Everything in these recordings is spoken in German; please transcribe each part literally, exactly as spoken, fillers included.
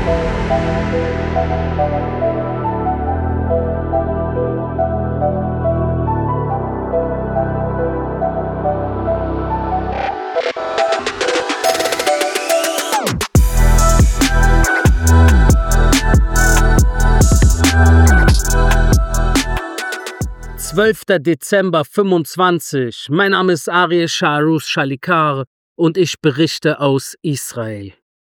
zwölfter Dezember fünfundzwanzig. Mein Name ist Ariel Shahrus Shalikar und ich berichte aus Israel.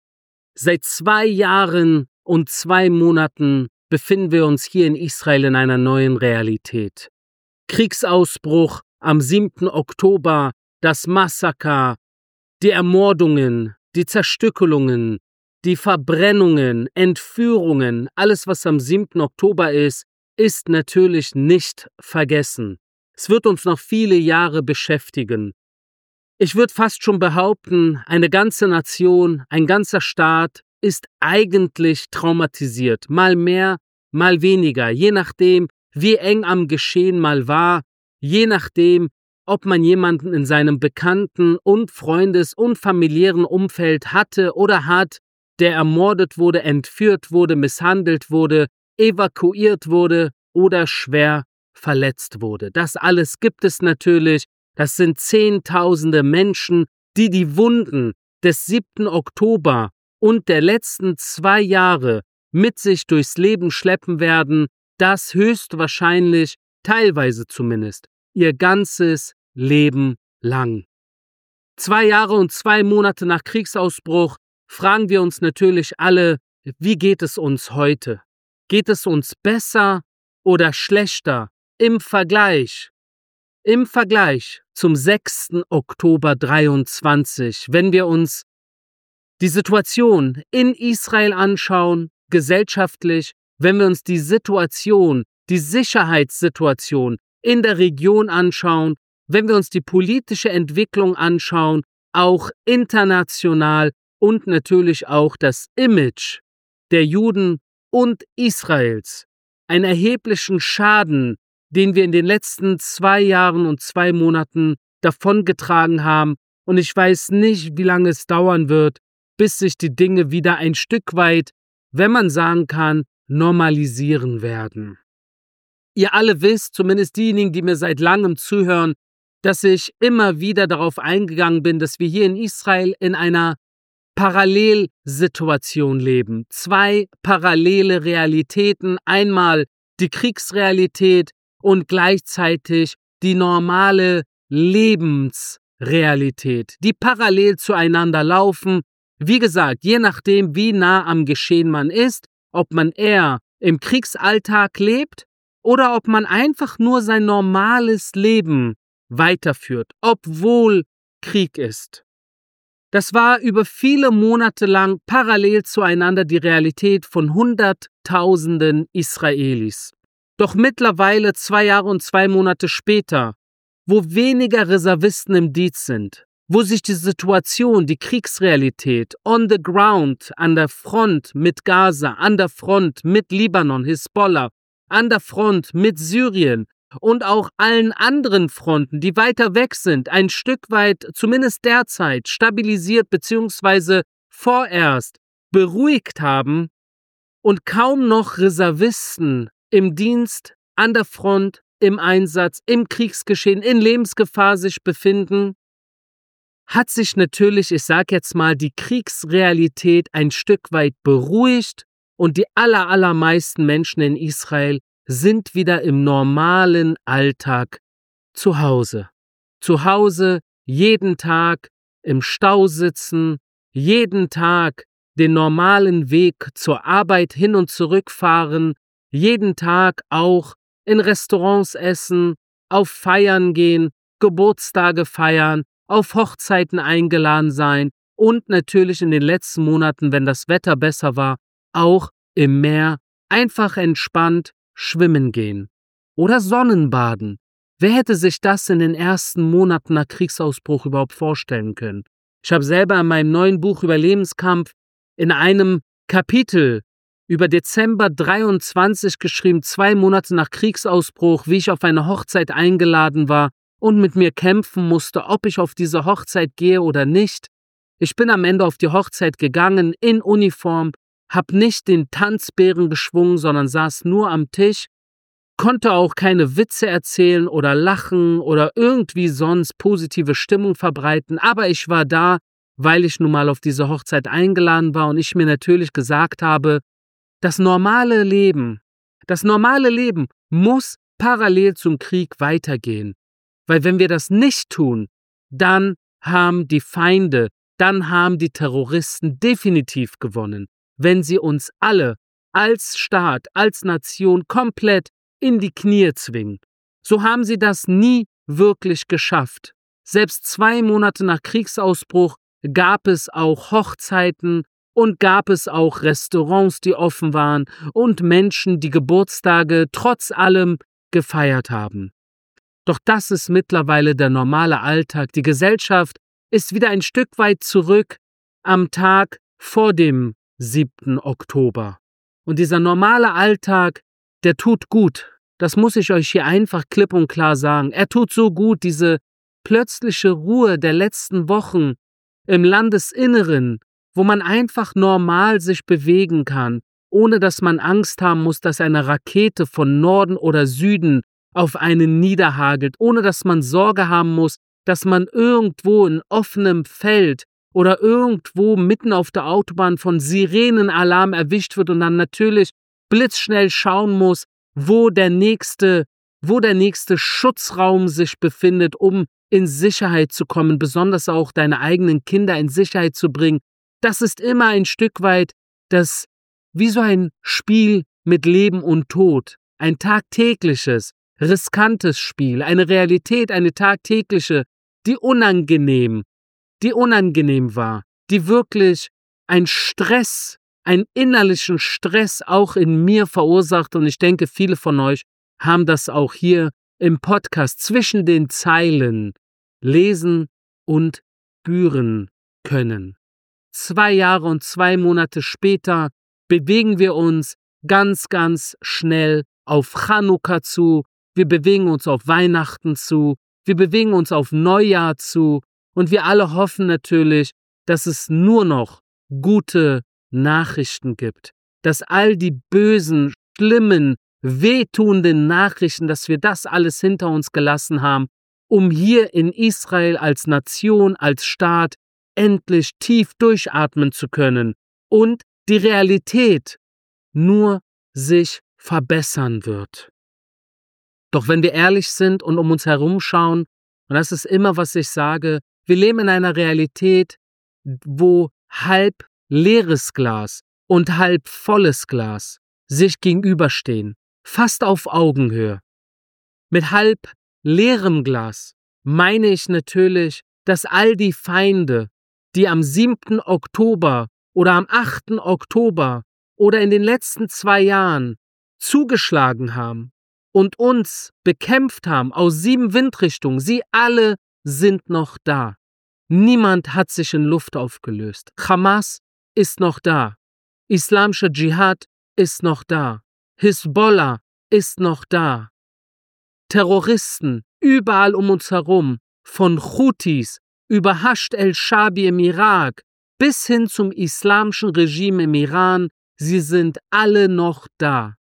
Seit zwei Jahren und zwei Monaten befinden wir uns hier in Israel in einer neuen Realität. Kriegsausbruch am siebten Oktober, das Massaker, die Ermordungen, die Zerstückelungen, die Verbrennungen, Entführungen, alles was am siebten Oktober ist, ist natürlich nicht vergessen. Es wird uns noch viele Jahre beschäftigen. Ich würde fast schon behaupten, eine ganze Nation, ein ganzer Staat ist eigentlich traumatisiert. Mal mehr, mal weniger, je nachdem, wie eng am Geschehen mal war, je nachdem, ob man jemanden in seinem bekannten und Freundes- und familiären Umfeld hatte oder hat, der ermordet wurde, entführt wurde, misshandelt wurde, evakuiert wurde oder schwer verletzt wurde. Das alles gibt es natürlich. Das sind Zehntausende Menschen, die die Wunden des siebten Oktober und der letzten zwei Jahre mit sich durchs Leben schleppen werden, das höchstwahrscheinlich, teilweise zumindest, ihr ganzes Leben lang. Zwei Jahre und zwei Monate nach Kriegsausbruch fragen wir uns natürlich alle, wie geht es uns heute? Geht es uns besser oder schlechter im Vergleich? Im Vergleich zum sechsten Oktober dreiundzwanzig, wenn wir uns die Situation in Israel anschauen, gesellschaftlich, wenn wir uns die Situation, die Sicherheitssituation in der Region anschauen, wenn wir uns die politische Entwicklung anschauen, auch international und natürlich auch das Image der Juden und Israels, einen erheblichen Schaden, den wir in den letzten zwei Jahren und zwei Monaten davongetragen haben. Und ich weiß nicht, wie lange es dauern wird, bis sich die Dinge wieder ein Stück weit, wenn man sagen kann, normalisieren werden. Ihr alle wisst, zumindest diejenigen, die mir seit langem zuhören, dass ich immer wieder darauf eingegangen bin, dass wir hier in Israel in einer Parallelsituation leben. Zwei parallele Realitäten. Einmal die Kriegsrealität und gleichzeitig die normale Lebensrealität, die parallel zueinander laufen. Wie gesagt, je nachdem, wie nah am Geschehen man ist, ob man eher im Kriegsalltag lebt oder ob man einfach nur sein normales Leben weiterführt, obwohl Krieg ist. Das war über viele Monate lang parallel zueinander die Realität von Hunderttausenden Israelis. Doch mittlerweile, zwei Jahre und zwei Monate später, wo weniger Reservisten im Dienst sind, wo sich die Situation, die Kriegsrealität on the ground, an der Front mit Gaza, an der Front mit Libanon, Hisbollah, an der Front mit Syrien und auch allen anderen Fronten, die weiter weg sind, ein Stück weit, zumindest derzeit, stabilisiert bzw. vorerst beruhigt haben und kaum noch Reservisten im Dienst, an der Front, im Einsatz, im Kriegsgeschehen, in Lebensgefahr sich befinden, hat sich natürlich, ich sage jetzt mal, die Kriegsrealität ein Stück weit beruhigt und die aller, allermeisten Menschen in Israel sind wieder im normalen Alltag zu Hause. Zu Hause jeden Tag im Stau sitzen, jeden Tag den normalen Weg zur Arbeit hin und zurück fahren, jeden Tag auch in Restaurants essen, auf Feiern gehen, Geburtstage feiern, auf Hochzeiten eingeladen sein und natürlich in den letzten Monaten, wenn das Wetter besser war, auch im Meer einfach entspannt schwimmen gehen oder Sonnenbaden. Wer hätte sich das in den ersten Monaten nach Kriegsausbruch überhaupt vorstellen können? Ich habe selber in meinem neuen Buch Überlebenskampf in einem Kapitel über Dezember dreiundzwanzig geschrieben, zwei Monate nach Kriegsausbruch, wie ich auf eine Hochzeit eingeladen war und mit mir kämpfen musste, ob ich auf diese Hochzeit gehe oder nicht. Ich bin am Ende auf die Hochzeit gegangen, in Uniform, hab nicht den Tanzbären geschwungen, sondern saß nur am Tisch, konnte auch keine Witze erzählen oder lachen oder irgendwie sonst positive Stimmung verbreiten, aber ich war da, weil ich nun mal auf diese Hochzeit eingeladen war und ich mir natürlich gesagt habe, das normale Leben, das normale Leben muss parallel zum Krieg weitergehen. Weil wenn wir das nicht tun, dann haben die Feinde, dann haben die Terroristen definitiv gewonnen, wenn sie uns alle als Staat, als Nation komplett in die Knie zwingen. So haben sie das nie wirklich geschafft. Selbst zwei Monate nach Kriegsausbruch gab es auch Hochzeiten und gab es auch Restaurants, die offen waren und Menschen, die Geburtstage trotz allem gefeiert haben. Doch das ist mittlerweile der normale Alltag. Die Gesellschaft ist wieder ein Stück weit zurück am Tag vor dem siebten Oktober. Und dieser normale Alltag, der tut gut. Das muss ich euch hier einfach klipp und klar sagen. Er tut so gut, diese plötzliche Ruhe der letzten Wochen im Landesinneren, wo man einfach normal sich bewegen kann, ohne dass man Angst haben muss, dass eine Rakete von Norden oder Süden auf einen niederhagelt, ohne dass man Sorge haben muss, dass man irgendwo in offenem Feld oder irgendwo mitten auf der Autobahn von Sirenenalarm erwischt wird und dann natürlich blitzschnell schauen muss, wo der nächste, wo der nächste Schutzraum sich befindet, um in Sicherheit zu kommen, besonders auch deine eigenen Kinder in Sicherheit zu bringen. Das ist immer ein Stück weit das, wie so ein Spiel mit Leben und Tod, ein tagtägliches, riskantes Spiel, eine Realität, eine tagtägliche, die unangenehm, die unangenehm war, die wirklich ein Stress, einen innerlichen Stress auch in mir verursacht und ich denke, viele von euch haben das auch hier im Podcast zwischen den Zeilen lesen und spüren können. Zwei Jahre und zwei Monate später bewegen wir uns ganz, ganz schnell auf Chanukka zu, wir bewegen uns auf Weihnachten zu, wir bewegen uns auf Neujahr zu und wir alle hoffen natürlich, dass es nur noch gute Nachrichten gibt, dass all die bösen, schlimmen, wehtuenden Nachrichten, dass wir das alles hinter uns gelassen haben, um hier in Israel als Nation, als Staat endlich tief durchatmen zu können und die Realität nur sich verbessern wird. Doch wenn wir ehrlich sind und um uns herum schauen, und das ist immer, was ich sage, wir leben in einer Realität, wo halb leeres Glas und halb volles Glas sich gegenüberstehen, fast auf Augenhöhe. Mit halb leerem Glas meine ich natürlich, dass all die Feinde, die am siebten Oktober oder am achten Oktober oder in den letzten zwei Jahren zugeschlagen haben und uns bekämpft haben aus sieben Windrichtungen, sie alle sind noch da. Niemand hat sich in Luft aufgelöst. Hamas ist noch da. Islamischer Dschihad ist noch da. Hisbollah ist noch da. Terroristen überall um uns herum, von Houthis über Hashd el-Shabi im Irak bis hin zum islamischen Regime im Iran, sie sind alle noch da.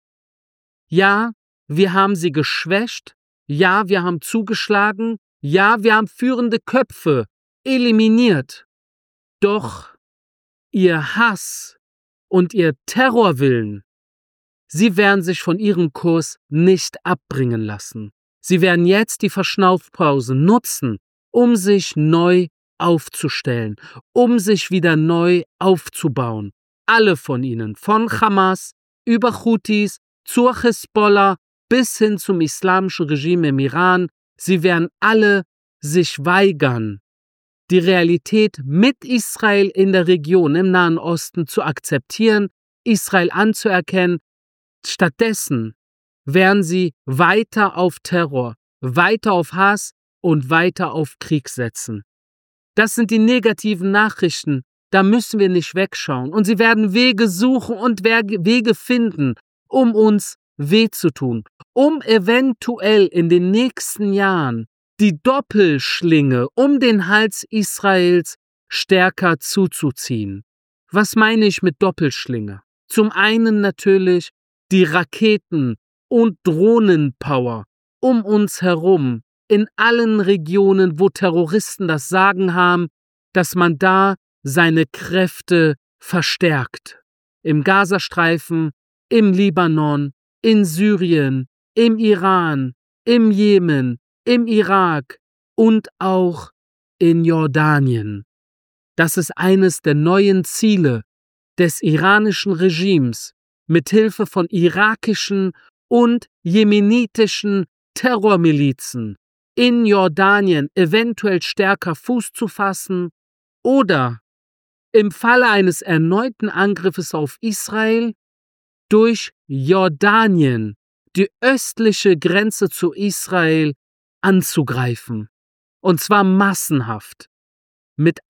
Ja, wir haben sie geschwächt, ja, wir haben zugeschlagen, ja, wir haben führende Köpfe eliminiert. Doch ihr Hass und ihr Terrorwillen, sie werden sich von ihrem Kurs nicht abbringen lassen. Sie werden jetzt die Verschnaufpause nutzen, um sich neu aufzustellen, um sich wieder neu aufzubauen. Alle von ihnen, von Hamas über Houthis zur Hisbollah bis hin zum islamischen Regime im Iran, sie werden alle sich weigern, die Realität mit Israel in der Region im Nahen Osten zu akzeptieren, Israel anzuerkennen. Stattdessen werden sie weiter auf Terror, weiter auf Hass und weiter auf Krieg setzen. Das sind die negativen Nachrichten, da müssen wir nicht wegschauen. Und sie werden Wege suchen und Wege finden, um uns weh zu tun, um eventuell in den nächsten Jahren die Doppelschlinge um den Hals Israels stärker zuzuziehen. Was meine ich mit Doppelschlinge? Zum einen natürlich die Raketen- und Drohnenpower um uns herum, in allen Regionen, wo Terroristen das Sagen haben, dass man da seine Kräfte verstärkt. Im Gazastreifen, im Libanon, in Syrien, im Iran, im Jemen, im Irak und auch in Jordanien. Das ist eines der neuen Ziele des iranischen Regimes, mithilfe von irakischen und jemenitischen Terrormilizen in Jordanien eventuell stärker Fuß zu fassen oder im Falle eines erneuten Angriffes auf Israel durch Jordanien, die östliche Grenze zu Israel, anzugreifen. Und zwar massenhaft. Mit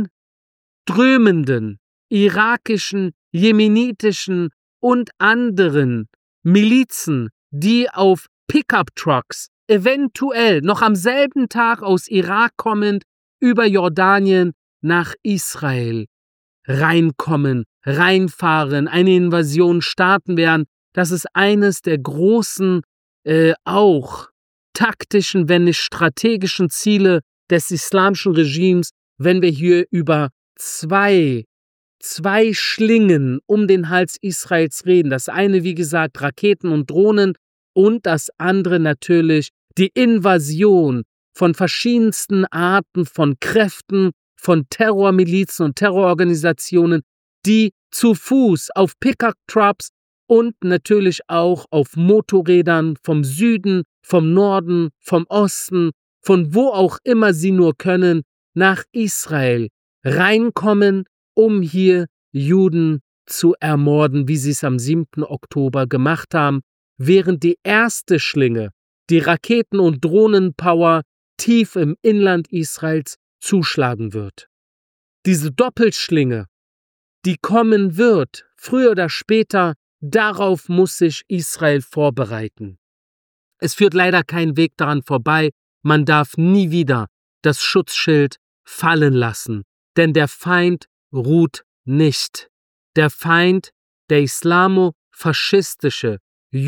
einströmenden irakischen, jemenitischen und anderen Milizen, die auf Pickup-Trucks eventuell noch am selben Tag aus Irak kommend über Jordanien nach Israel reinkommen, reinfahren, eine Invasion starten werden. Das ist eines der großen, äh, auch taktischen, wenn nicht strategischen Ziele des islamischen Regimes, wenn wir hier über zwei, zwei Schlingen um den Hals Israels reden. Das eine, wie gesagt, Raketen und Drohnen und das andere natürlich die Invasion von verschiedensten Arten von Kräften, von Terrormilizen und Terrororganisationen, die zu Fuß auf Pickup-Trucks und natürlich auch auf Motorrädern vom Süden, vom Norden, vom Osten, von wo auch immer sie nur können, nach Israel reinkommen, um hier Juden zu ermorden, wie sie es am siebten Oktober gemacht haben, während die erste Schlinge, die Raketen- und Drohnenpower, tief im Inland Israels zuschlagen wird. Diese Doppelschlinge, die kommen wird, früher oder später, darauf muss sich Israel vorbereiten. Es führt leider kein Weg daran vorbei, man darf nie wieder das Schutzschild fallen lassen, denn der Feind ruht nicht. Der Feind, der islamo-faschistische,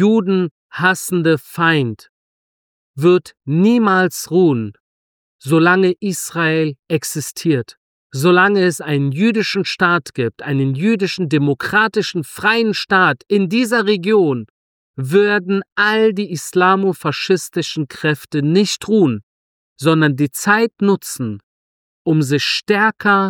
judenhassende Feind, wird niemals ruhen, solange Israel existiert. Solange es einen jüdischen Staat gibt, einen jüdischen, demokratischen, freien Staat in dieser Region, würden all die islamo-faschistischen Kräfte nicht ruhen, sondern die Zeit nutzen, um sich stärker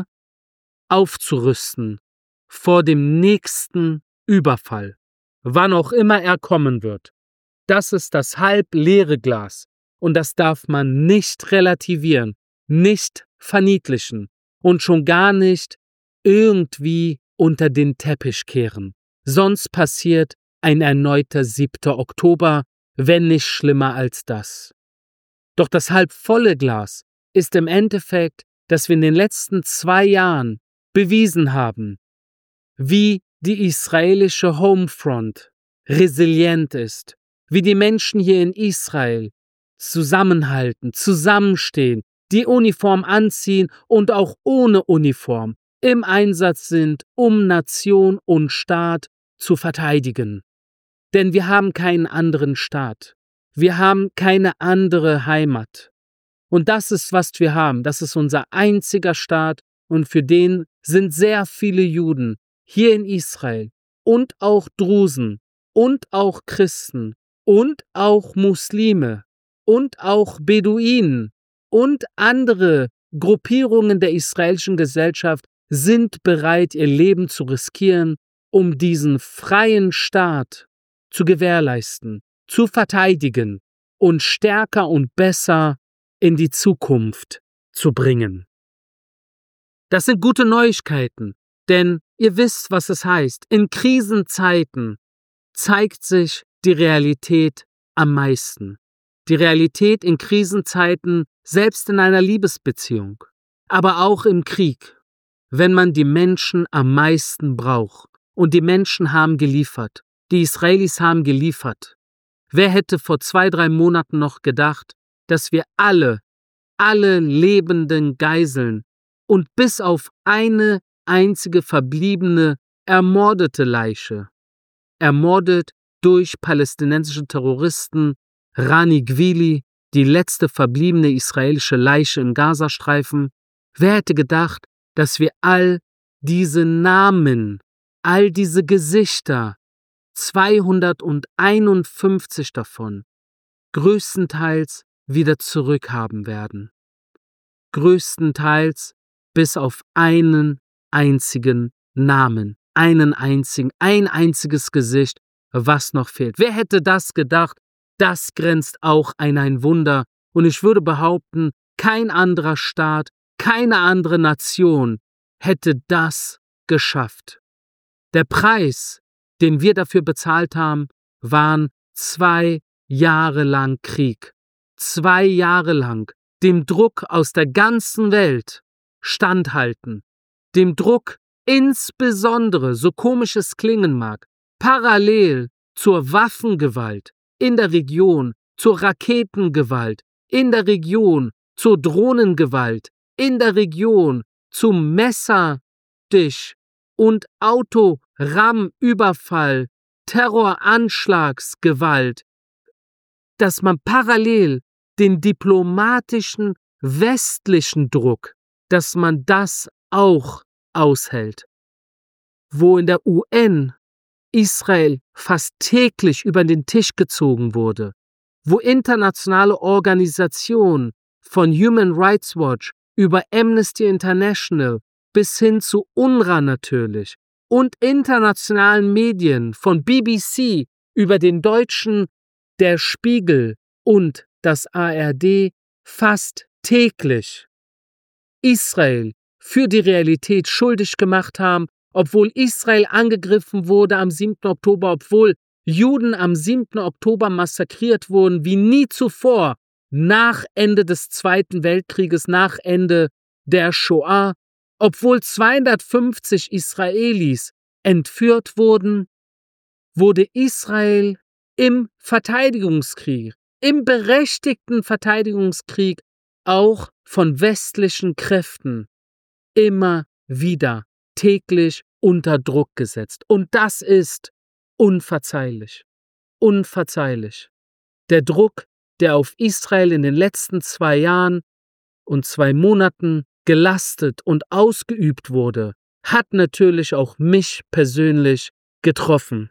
aufzurüsten vor dem nächsten Überfall, wann auch immer er kommen wird. Das ist das halb leere Glas und das darf man nicht relativieren, nicht verniedlichen und schon gar nicht irgendwie unter den Teppich kehren. Sonst passiert ein erneuter siebter Oktober, wenn nicht schlimmer als das. Doch das halb volle Glas ist im Endeffekt, dass wir in den letzten zwei Jahren bewiesen haben, wie die israelische Homefront resilient ist, wie die Menschen hier in Israel zusammenhalten, zusammenstehen, die Uniform anziehen und auch ohne Uniform im Einsatz sind, um Nation und Staat zu verteidigen. Denn wir haben keinen anderen Staat. Wir haben keine andere Heimat. Und das ist, was wir haben. Das ist unser einziger Staat und für den sind sehr viele Juden hier in Israel und auch Drusen und auch Christen und auch Muslime und auch Beduinen und andere Gruppierungen der israelischen Gesellschaft sind bereit, ihr Leben zu riskieren, um diesen freien Staat zu gewährleisten, zu verteidigen und stärker und besser in die Zukunft zu bringen. Das sind gute Neuigkeiten, denn ihr wisst, was es heißt. In Krisenzeiten zeigt sich die Realität am meisten. Die Realität in Krisenzeiten, selbst in einer Liebesbeziehung, aber auch im Krieg, wenn man die Menschen am meisten braucht. Und die Menschen haben geliefert. Die Israelis haben geliefert. Wer hätte vor zwei, drei Monaten noch gedacht, dass wir alle, alle lebenden Geiseln und bis auf eine einzige verbliebene ermordete Leiche, ermordet durch palästinensische Terroristen, Rani Gwili, die letzte verbliebene israelische Leiche im Gazastreifen. Wer hätte gedacht, dass wir all diese Namen, all diese Gesichter, zweihunderteinundfünfzig davon, größtenteils wieder zurückhaben werden. Größtenteils bis auf einen einzigen Namen, einen einzigen, ein einziges Gesicht, was noch fehlt. Wer hätte das gedacht? Das grenzt auch an ein Wunder. Und ich würde behaupten, kein anderer Staat, keine andere Nation hätte das geschafft. Der Preis, den wir dafür bezahlt haben, waren zwei Jahre lang Krieg. Zwei Jahre lang dem Druck aus der ganzen Welt standhalten. Dem Druck insbesondere, so komisch es klingen mag, parallel zur Waffengewalt in der Region, zur Raketengewalt in der Region, zur Drohnengewalt in der Region, zum Messerstich und Autorammüberfall, Terroranschlagsgewalt, dass man parallel den diplomatischen westlichen Druck, dass man das auch aushält. Wo in der U N Israel fast täglich über den Tisch gezogen wurde, wo internationale Organisationen von Human Rights Watch über Amnesty International bis hin zu UNRWA natürlich und internationalen Medien von B B C über den Deutschen Der Spiegel und das A R D fast täglich Israel für die Realität schuldig gemacht haben, obwohl Israel angegriffen wurde am siebten Oktober, obwohl Juden am siebten Oktober massakriert wurden wie nie zuvor, nach Ende des Zweiten Weltkrieges, nach Ende der Shoah, obwohl zweihundertfünfzig Israelis entführt wurden, wurde Israel im Verteidigungskrieg, im berechtigten Verteidigungskrieg auch von westlichen Kräften immer wieder täglich unter Druck gesetzt. Und das ist unverzeihlich. Unverzeihlich. Der Druck, der auf Israel in den letzten zwei Jahren und zwei Monaten gelastet und ausgeübt wurde, hat natürlich auch mich persönlich getroffen.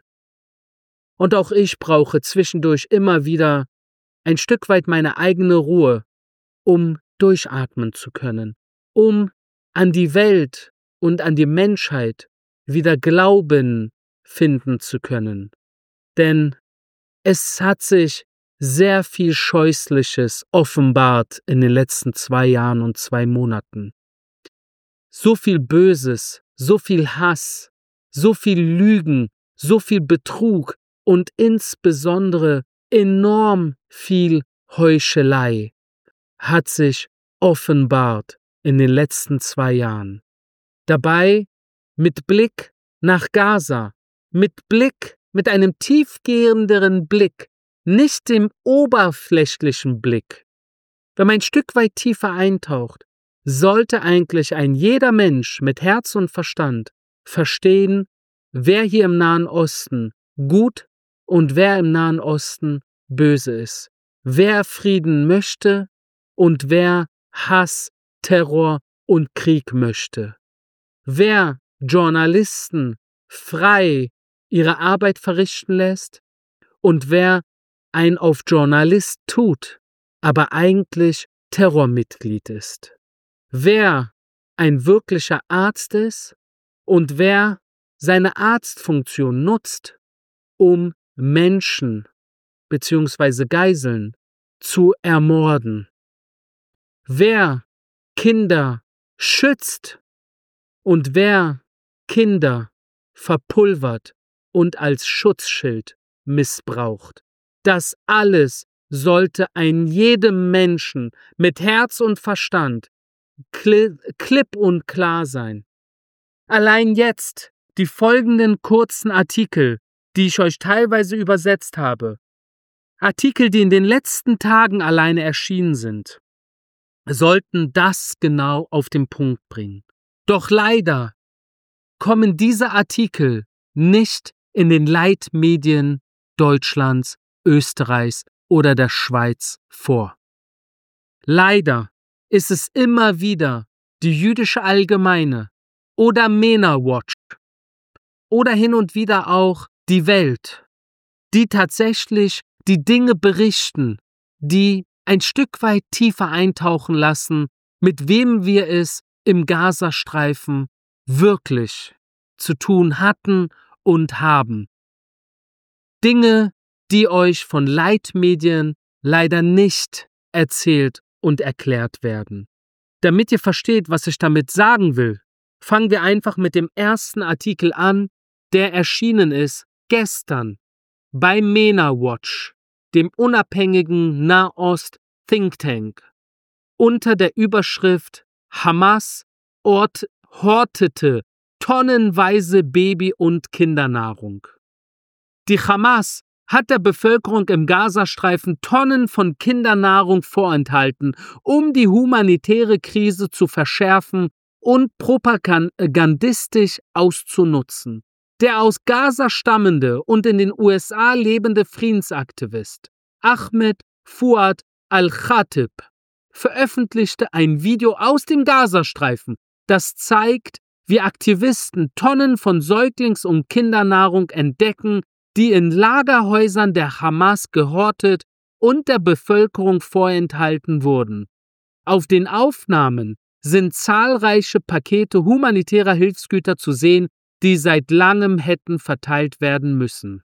Und auch ich brauche zwischendurch immer wieder ein Stück weit meine eigene Ruhe, um durchatmen zu können, um an die Welt und an die Menschheit wieder Glauben finden zu können. Denn es hat sich sehr viel Scheußliches offenbart in den letzten zwei Jahren und zwei Monaten. So viel Böses, so viel Hass, so viel Lügen, so viel Betrug und insbesondere enorm viel Heuchelei hat sich offenbart in den letzten zwei Jahren. Dabei mit Blick nach Gaza, mit Blick, mit einem tiefgehenderen Blick, nicht dem oberflächlichen Blick. Wenn man ein Stück weit tiefer eintaucht, sollte eigentlich ein jeder Mensch mit Herz und Verstand verstehen, wer hier im Nahen Osten gut und wer im Nahen Osten böse ist, wer Frieden möchte und wer Hass, Terror und Krieg möchte, wer Journalisten frei ihre Arbeit verrichten lässt und wer ein auf Journalist tut, aber eigentlich Terrormitglied ist, wer ein wirklicher Arzt ist und wer seine Arztfunktion nutzt, um Menschen bzw. Geiseln zu ermorden, wer Kinder schützt und wer Kinder verpulvert und als Schutzschild missbraucht. Das alles sollte ein jedem Menschen mit Herz und Verstand klipp und klar sein. Allein jetzt die folgenden kurzen Artikel, die ich euch teilweise übersetzt habe, Artikel, die in den letzten Tagen alleine erschienen sind, sollten das genau auf den Punkt bringen. Doch leider kommen diese Artikel nicht in den Leitmedien Deutschlands, Österreichs oder der Schweiz vor. Leider ist es immer wieder die Jüdische Allgemeine oder MENA Watch oder hin und wieder auch die Welt, die tatsächlich die Dinge berichten, die ein Stück weit tiefer eintauchen lassen, mit wem wir es im Gazastreifen wirklich zu tun hatten und haben. Dinge, die euch von Leitmedien leider nicht erzählt und erklärt werden. Damit ihr versteht, was ich damit sagen will, fangen wir einfach mit dem ersten Artikel an, der erschienen ist gestern bei MENA Watch, dem unabhängigen Nahost-Think Tank, unter der Überschrift Hamas ort, hortete tonnenweise Baby- und Kindernahrung. Die Hamas hat der Bevölkerung im Gazastreifen Tonnen von Kindernahrung vorenthalten, um die humanitäre Krise zu verschärfen und propagandistisch auszunutzen. Der aus Gaza stammende und in den U S A lebende Friedensaktivist Ahmed Fuad al-Khatib veröffentlichte ein Video aus dem Gazastreifen, das zeigt, wie Aktivisten Tonnen von Säuglings- und Kindernahrung entdecken, die in Lagerhäusern der Hamas gehortet und der Bevölkerung vorenthalten wurden. Auf den Aufnahmen sind zahlreiche Pakete humanitärer Hilfsgüter zu sehen, die seit langem hätten verteilt werden müssen.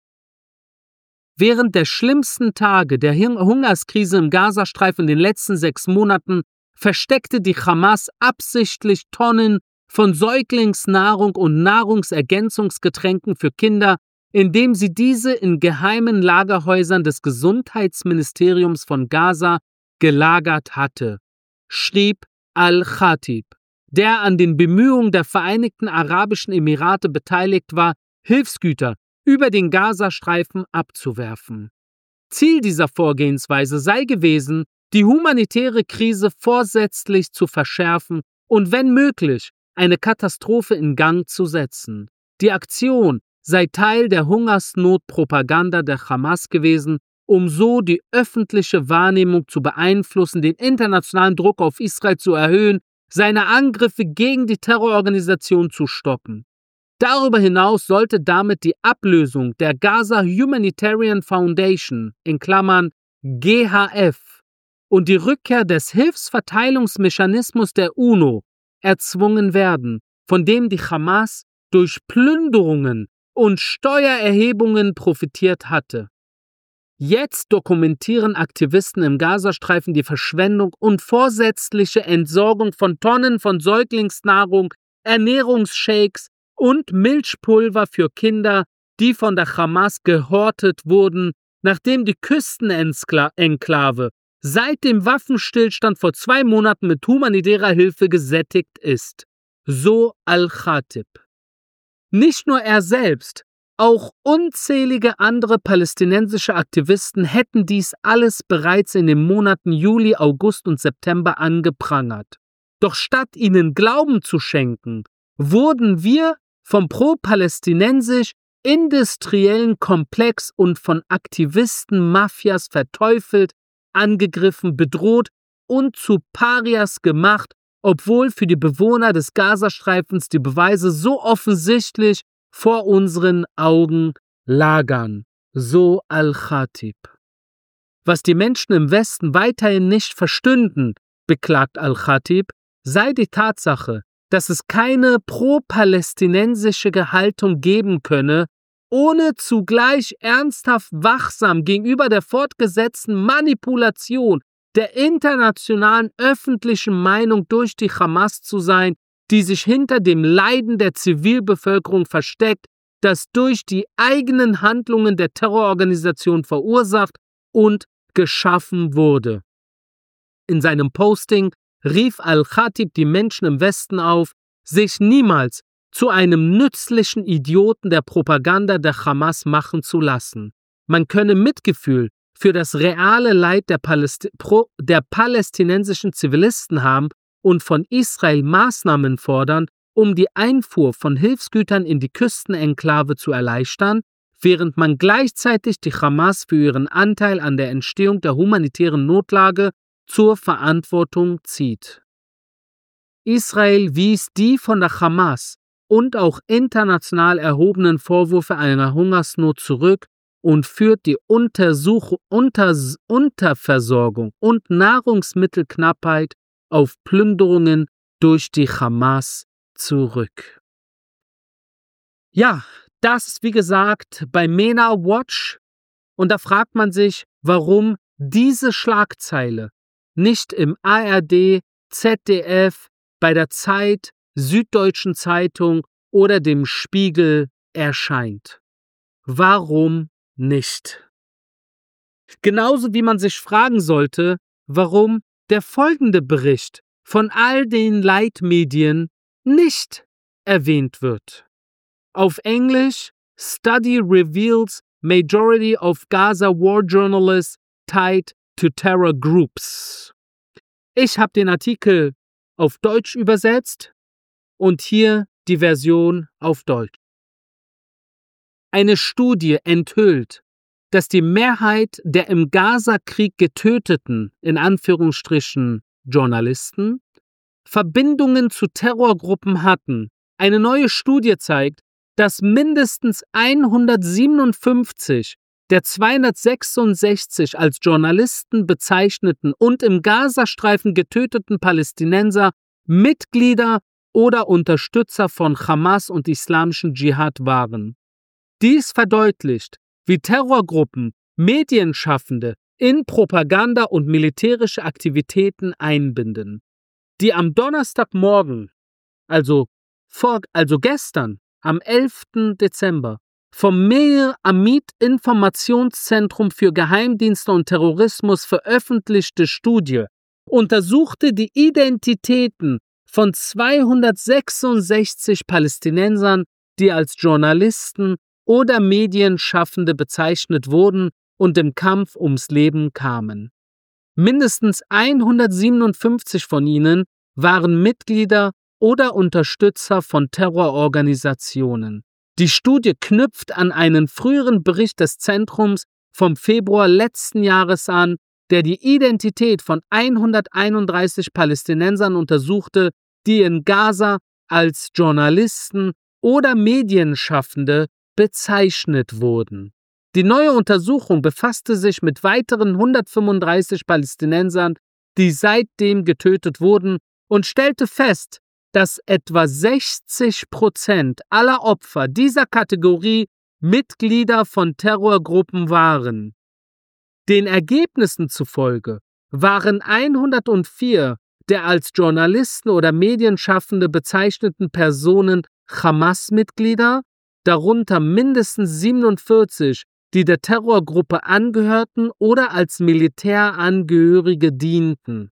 Während der schlimmsten Tage der Hungerskrise im Gazastreifen in den letzten sechs Monaten versteckte die Hamas absichtlich Tonnen von Säuglingsnahrung und Nahrungsergänzungsgetränken für Kinder, indem sie diese in geheimen Lagerhäusern des Gesundheitsministeriums von Gaza gelagert hatte, schrieb al-Khatib, der an den Bemühungen der Vereinigten Arabischen Emirate beteiligt war, Hilfsgüter über den Gazastreifen abzuwerfen. Ziel dieser Vorgehensweise sei gewesen, die humanitäre Krise vorsätzlich zu verschärfen und, wenn möglich, eine Katastrophe in Gang zu setzen. Die Aktion sei Teil der Hungersnotpropaganda der Hamas gewesen, um so die öffentliche Wahrnehmung zu beeinflussen, den internationalen Druck auf Israel zu erhöhen, seine Angriffe gegen die Terrororganisation zu stoppen. Darüber hinaus sollte damit die Ablösung der Gaza Humanitarian Foundation in Klammern G H F und die Rückkehr des Hilfsverteilungsmechanismus der UNO erzwungen werden, von dem die Hamas durch Plünderungen und Steuererhebungen profitiert hatte. Jetzt dokumentieren Aktivisten im Gazastreifen die Verschwendung und vorsätzliche Entsorgung von Tonnen von Säuglingsnahrung, Ernährungsshakes und Milchpulver für Kinder, die von der Hamas gehortet wurden, nachdem die Küstenenklave seit dem Waffenstillstand vor zwei Monaten mit humanitärer Hilfe gesättigt ist. So al-Khatib. Nicht nur er selbst, auch unzählige andere palästinensische Aktivisten hätten dies alles bereits in den Monaten Juli, August und September angeprangert. Doch statt ihnen Glauben zu schenken, wurden wir vom pro-palästinensisch-industriellen Komplex und von Aktivisten Mafias verteufelt, angegriffen, bedroht und zu Parias gemacht, obwohl für die Bewohner des Gazastreifens die Beweise so offensichtlich vor unseren Augen lagern, so al-Khatib. Was die Menschen im Westen weiterhin nicht verstünden, beklagt al-Khatib, sei die Tatsache, dass es keine pro-palästinensische Haltung geben könne, ohne zugleich ernsthaft wachsam gegenüber der fortgesetzten Manipulation der internationalen öffentlichen Meinung durch die Hamas zu sein, die sich hinter dem Leiden der Zivilbevölkerung versteckt, das durch die eigenen Handlungen der Terrororganisation verursacht und geschaffen wurde. In seinem Posting rief al-Khatib die Menschen im Westen auf, sich niemals zu einem nützlichen Idioten der Propaganda der Hamas machen zu lassen. Man könne Mitgefühl für das reale Leid der, Paläst- Pro- der palästinensischen Zivilisten haben und von Israel Maßnahmen fordern, um die Einfuhr von Hilfsgütern in die Küstenenklave zu erleichtern, während man gleichzeitig die Hamas für ihren Anteil an der Entstehung der humanitären Notlage zur Verantwortung zieht. Israel wies die von der Hamas und auch international erhobenen Vorwürfe einer Hungersnot zurück und führt die Untersuch- Unter- Unterversorgung und Nahrungsmittelknappheit auf Plünderungen durch die Hamas zurück. Ja, das ist wie gesagt bei MENA Watch, und da fragt man sich, warum diese Schlagzeile nicht im A R D, Z D F, bei der Zeit, Süddeutschen Zeitung oder dem Spiegel erscheint. Warum nicht? Genauso wie man sich fragen sollte, warum der folgende Bericht von all den Leitmedien nicht erwähnt wird. Auf Englisch: Study reveals majority of Gaza war journalists tied to terror groups. Ich habe den Artikel auf Deutsch übersetzt und hier die Version auf Deutsch. Eine Studie enthüllt, dass die Mehrheit der im Gaza-Krieg getöteten, in Anführungsstrichen, Journalisten, Verbindungen zu Terrorgruppen hatten. Eine neue Studie zeigt, dass mindestens hundertsiebenundfünfzig der zweihundertsechsundsechzig als Journalisten bezeichneten und im Gazastreifen getöteten Palästinenser Mitglieder oder Unterstützer von Hamas und islamischen Dschihad waren. Dies verdeutlicht, wie Terrorgruppen Medienschaffende in Propaganda und militärische Aktivitäten einbinden. Die am Donnerstagmorgen, also, vor, also gestern, am elften Dezember, vom Meir Amit Informationszentrum für Geheimdienste und Terrorismus veröffentlichte Studie untersuchte die Identitäten von zweihundertsechsundsechzig Palästinensern, die als Journalisten oder Medienschaffende bezeichnet wurden und im Kampf ums Leben kamen. Mindestens hundertsiebenundfünfzig von ihnen waren Mitglieder oder Unterstützer von Terrororganisationen. Die Studie knüpft an einen früheren Bericht des Zentrums vom Februar letzten Jahres an, der die Identität von hunderteinunddreißig Palästinensern untersuchte, die in Gaza als Journalisten oder Medienschaffende bezeichnet wurden. Die neue Untersuchung befasste sich mit weiteren hundertfünfunddreißig Palästinensern, die seitdem getötet wurden, und stellte fest, dass etwa sechzig Prozent aller Opfer dieser Kategorie Mitglieder von Terrorgruppen waren. Den Ergebnissen zufolge waren hundertvier der als Journalisten oder Medienschaffende bezeichneten Personen Hamas-Mitglieder, darunter mindestens siebenundvierzig, die der Terrorgruppe angehörten oder als Militärangehörige dienten.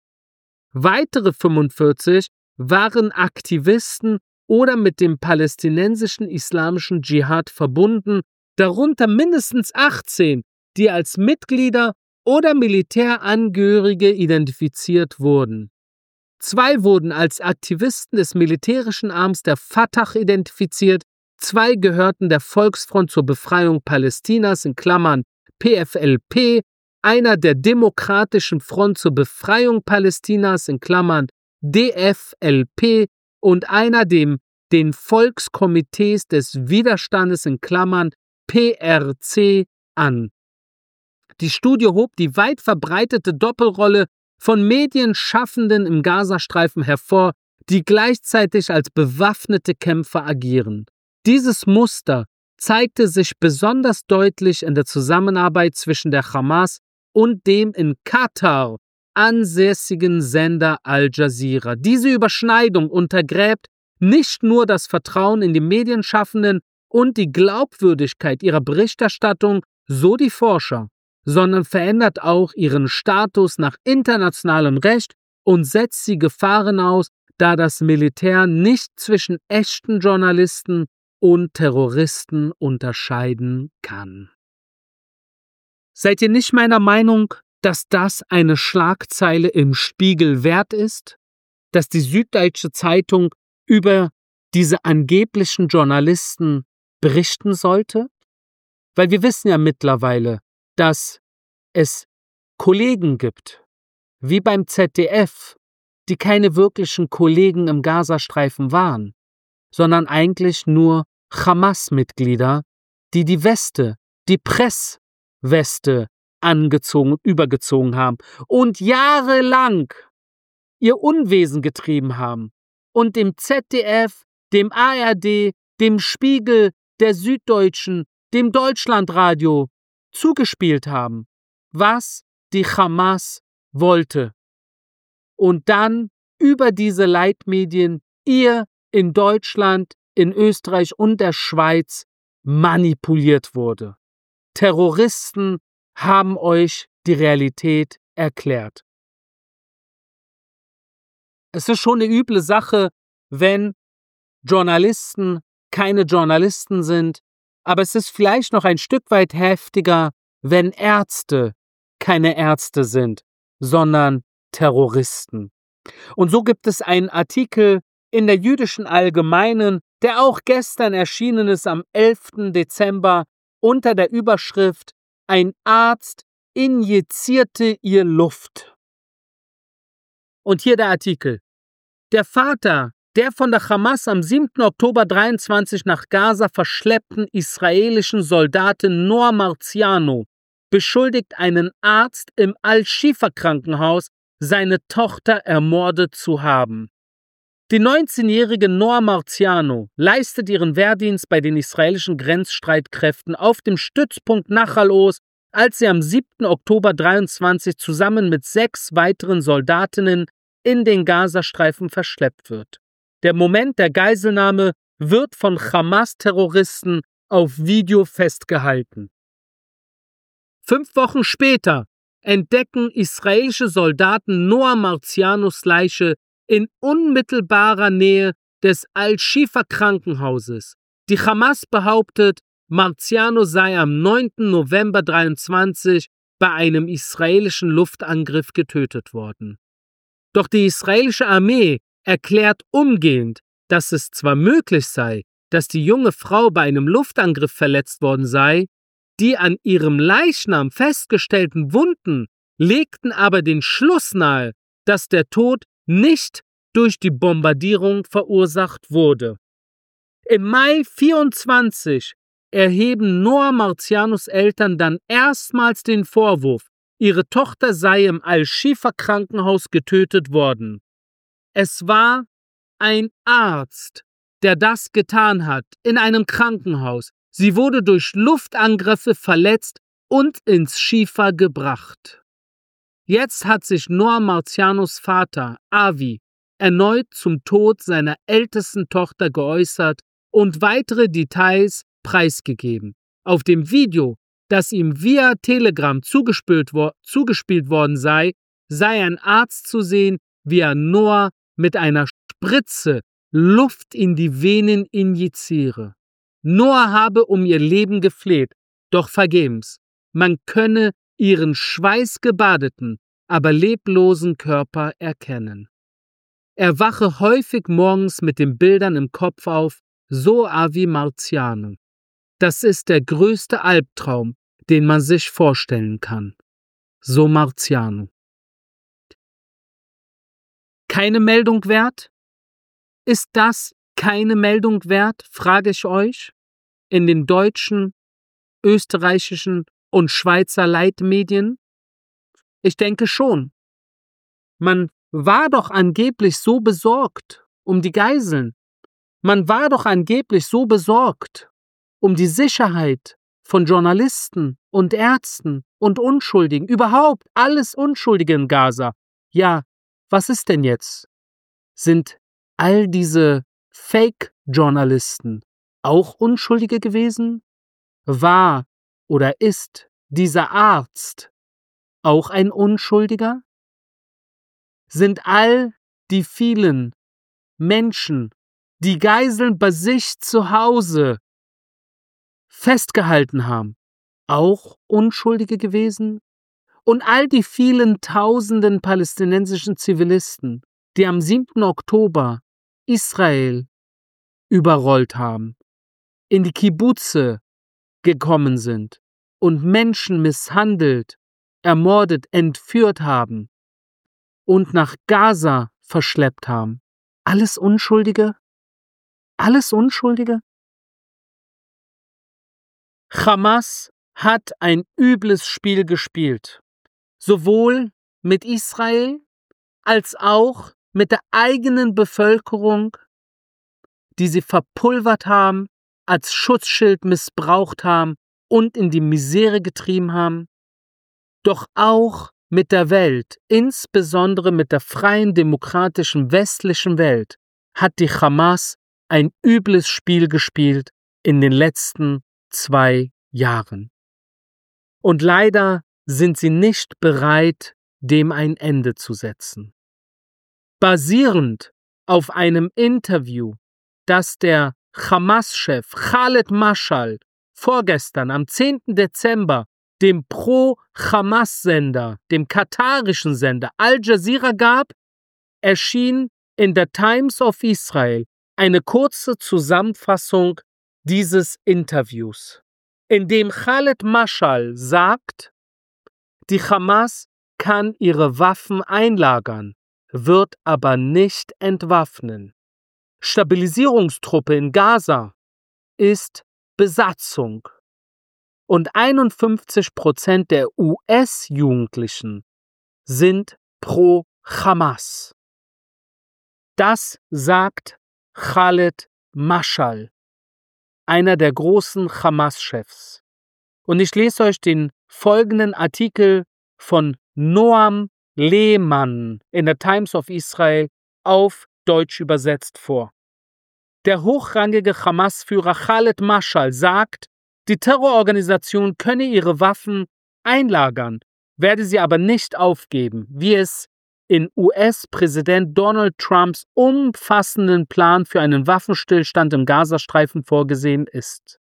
Weitere fünfundvierzig waren Aktivisten oder mit dem palästinensischen islamischen Dschihad verbunden, darunter mindestens achtzehn, die als Mitglieder oder Militärangehörige identifiziert wurden. Zwei wurden als Aktivisten des militärischen Arms der Fatah identifiziert, zwei gehörten der Volksfront zur Befreiung Palästinas in Klammern P F L P, einer der Demokratischen Front zur Befreiung Palästinas in Klammern D F L P und einer dem den Volkskomitees des Widerstandes in Klammern P R C an. Die Studie hob die weit verbreitete Doppelrolle von Medienschaffenden im Gazastreifen hervor, die gleichzeitig als bewaffnete Kämpfer agieren. Dieses Muster zeigte sich besonders deutlich in der Zusammenarbeit zwischen der Hamas und dem in Katar ansässigen Sender Al Jazeera. Diese Überschneidung untergräbt nicht nur das Vertrauen in die Medienschaffenden und die Glaubwürdigkeit ihrer Berichterstattung, so die Forscher, sondern verändert auch ihren Status nach internationalem Recht und setzt sie Gefahren aus, da das Militär nicht zwischen echten Journalisten und Terroristen unterscheiden kann. Seid ihr nicht meiner Meinung, dass das eine Schlagzeile im Spiegel wert ist? Dass die Süddeutsche Zeitung über diese angeblichen Journalisten berichten sollte? Weil wir wissen ja mittlerweile, dass es Kollegen gibt, wie beim Z D F, die keine wirklichen Kollegen im Gazastreifen waren, sondern eigentlich nur Hamas-Mitglieder, die die Weste, die Pressweste angezogen, übergezogen haben und jahrelang ihr Unwesen getrieben haben und dem Z D F, dem A R D, dem Spiegel, der Süddeutschen, dem Deutschlandradio zugespielt haben, was die Hamas wollte. Und dann über diese Leitmedien ihr in Deutschland, in Österreich und der Schweiz manipuliert wurde. Terroristen haben euch die Realität erklärt. Es ist schon eine üble Sache, wenn Journalisten keine Journalisten sind, aber es ist vielleicht noch ein Stück weit heftiger, wenn Ärzte keine Ärzte sind, sondern Terroristen. Und so gibt es einen Artikel in der Jüdischen Allgemeinen, der auch gestern erschienen ist, am elften Dezember, unter der Überschrift „Ein Arzt injizierte ihr Luft". Und hier der Artikel. Der Vater der von der Hamas am siebten Oktober dreiundzwanzig nach Gaza verschleppten israelischen Soldatin Noa Marziano beschuldigt einen Arzt im Al-Shifa-Krankenhaus, seine Tochter ermordet zu haben. Die neunzehnjährige Noa Marziano leistet ihren Wehrdienst bei den israelischen Grenzstreitkräften auf dem Stützpunkt Nachal Oz, als sie am siebten Oktober dreiundzwanzig zusammen mit sechs weiteren Soldatinnen in den Gazastreifen verschleppt wird. Der Moment der Geiselnahme wird von Hamas-Terroristen auf Video festgehalten. Fünf Wochen später entdecken israelische Soldaten Noa Marzianos Leiche in unmittelbarer Nähe des Al-Shifa-Krankenhauses. Die Hamas behauptet, Marziano sei am neunten November dreiundzwanzig bei einem israelischen Luftangriff getötet worden. Doch die israelische Armee erklärt umgehend, dass es zwar möglich sei, dass die junge Frau bei einem Luftangriff verletzt worden sei, die an ihrem Leichnam festgestellten Wunden legten aber den Schluss nahe, dass der Tod nicht durch die Bombardierung verursacht wurde. Im Mai vierundzwanzig erheben Noa Marzianos Eltern dann erstmals den Vorwurf, ihre Tochter sei im Al-Shifa-Krankenhaus getötet worden. Es war ein Arzt, der das getan hat, in einem Krankenhaus. Sie wurde durch Luftangriffe verletzt und ins Shifa gebracht. Jetzt hat sich Noa Marzianos Vater, Avi, erneut zum Tod seiner ältesten Tochter geäußert und weitere Details preisgegeben. Auf dem Video, das ihm via Telegram zugespielt, wo- zugespielt worden sei, sei ein Arzt zu sehen, wie er Noa mit einer Spritze Luft in die Venen injiziere. Noa habe um ihr Leben gefleht, doch vergebens. Man könne ihren schweißgebadeten, aber leblosen Körper erkennen. Er wache häufig morgens mit den Bildern im Kopf auf, so Avi Marziano. Das ist der größte Albtraum, den man sich vorstellen kann. So Marziano. Keine Meldung wert? Ist das keine Meldung wert, frage ich euch, in den deutschen, österreichischen und Schweizer Leitmedien? Ich denke schon. Man war doch angeblich so besorgt um die Geiseln. Man war doch angeblich so besorgt um die Sicherheit von Journalisten und Ärzten und Unschuldigen, überhaupt alles Unschuldige in Gaza. Ja, was ist denn jetzt? Sind all diese Fake-Journalisten auch Unschuldige gewesen? War oder ist dieser Arzt auch ein Unschuldiger? Sind all die vielen Menschen, die Geiseln bei sich zu Hause festgehalten haben, auch Unschuldige gewesen? Und all die vielen tausenden palästinensischen Zivilisten, die am siebten Oktober Israel überrollt haben, in die Kibbutze gekommen sind und Menschen misshandelt, ermordet, entführt haben und nach Gaza verschleppt haben. Alles Unschuldige? Alles Unschuldige? Hamas hat ein übles Spiel gespielt, sowohl mit Israel als auch mit der eigenen Bevölkerung, die sie verpulvert haben, als Schutzschild missbraucht haben und in die Misere getrieben haben, doch auch mit der Welt, insbesondere mit der freien, demokratischen, westlichen Welt, hat die Hamas ein übles Spiel gespielt in den letzten zwei Jahren. Und leider sind sie nicht bereit, dem ein Ende zu setzen. Basierend auf einem Interview, das der Hamas-Chef Khaled Mashal vorgestern am zehnten Dezember dem Pro-Hamas-Sender, dem katarischen Sender Al Jazeera gab, erschien in der Times of Israel eine kurze Zusammenfassung dieses Interviews, in dem Khaled Mashal sagt, die Hamas kann ihre Waffen einlagern, wird aber nicht entwaffnen. Stabilisierungstruppe in Gaza ist Besatzung. Und einundfünfzig Prozent der U S-Jugendlichen sind pro Hamas. Das sagt Khaled Mashal, einer der großen Hamas-Chefs. Und ich lese euch den folgenden Artikel von Noam Lehmann in der Times of Israel auf Deutsch übersetzt vor. Der hochrangige Hamas-Führer Khaled Mashal sagt, die Terrororganisation könne ihre Waffen einlagern, werde sie aber nicht aufgeben, wie es in U S-Präsident Donald Trumps umfassenden Plan für einen Waffenstillstand im Gazastreifen vorgesehen ist.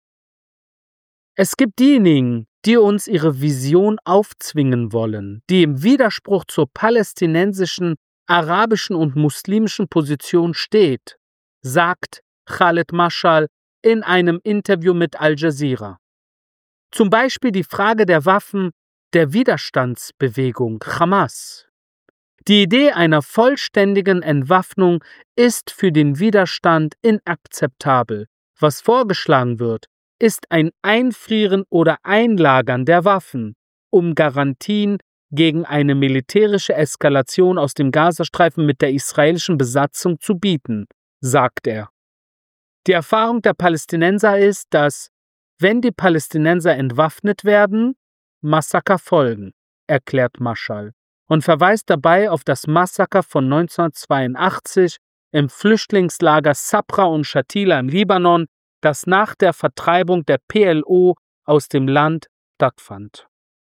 Es gibt diejenigen, die uns ihre Vision aufzwingen wollen, die im Widerspruch zur palästinensischen, arabischen und muslimischen Position steht, sagt Khaled Mashal in einem Interview mit Al Jazeera. Zum Beispiel die Frage der Waffen der Widerstandsbewegung Hamas. Die Idee einer vollständigen Entwaffnung ist für den Widerstand inakzeptabel. Was vorgeschlagen wird, ist ein Einfrieren oder Einlagern der Waffen, um Garantien gegen eine militärische Eskalation aus dem Gazastreifen mit der israelischen Besatzung zu bieten, sagt er. Die Erfahrung der Palästinenser ist, dass, wenn die Palästinenser entwaffnet werden, Massaker folgen, erklärt Mashal und verweist dabei auf das Massaker von neunzehnhundertzweiundachtzig im Flüchtlingslager Sabra und Shatila im Libanon, das nach der Vertreibung der P L O aus dem Land stattfand.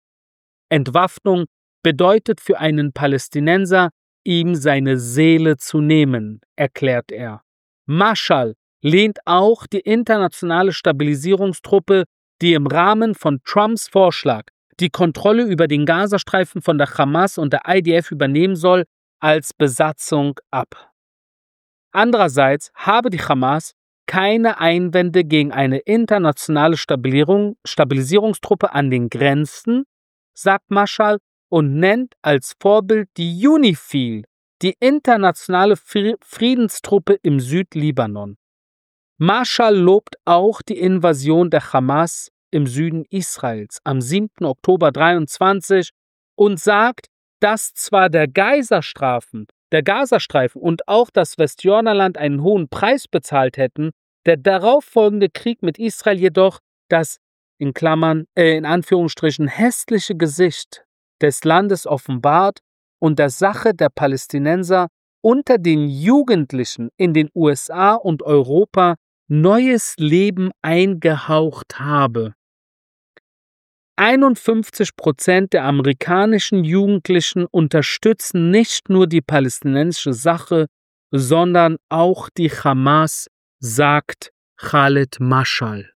Entwaffnung bedeutet für einen Palästinenser, ihm seine Seele zu nehmen, erklärt er. Mashal lehnt auch die internationale Stabilisierungstruppe, die im Rahmen von Trumps Vorschlag die Kontrolle über den Gazastreifen von der Hamas und der I D F übernehmen soll, als Besatzung ab. Andererseits habe die Hamas keine Einwände gegen eine internationale Stabilisierung, Stabilisierungstruppe an den Grenzen, sagt Mashal und nennt als Vorbild die UNIFIL, die internationale Friedenstruppe im Südlibanon. Mashal lobt auch die Invasion der Hamas im Süden Israels am siebten Oktober dreiundzwanzig und sagt, dass zwar der Gazastreifen, der Gazastreifen und auch das Westjordanland einen hohen Preis bezahlt hätten, der darauffolgende Krieg mit Israel jedoch das in Klammern, äh, in Anführungsstrichen hässliche Gesicht des Landes offenbart und der Sache der Palästinenser unter den Jugendlichen in den U S A und Europa neues Leben eingehaucht habe. einundfünfzig Prozent der amerikanischen Jugendlichen unterstützen nicht nur die palästinensische Sache, sondern auch die Hamas, sagt Khaled Mashal.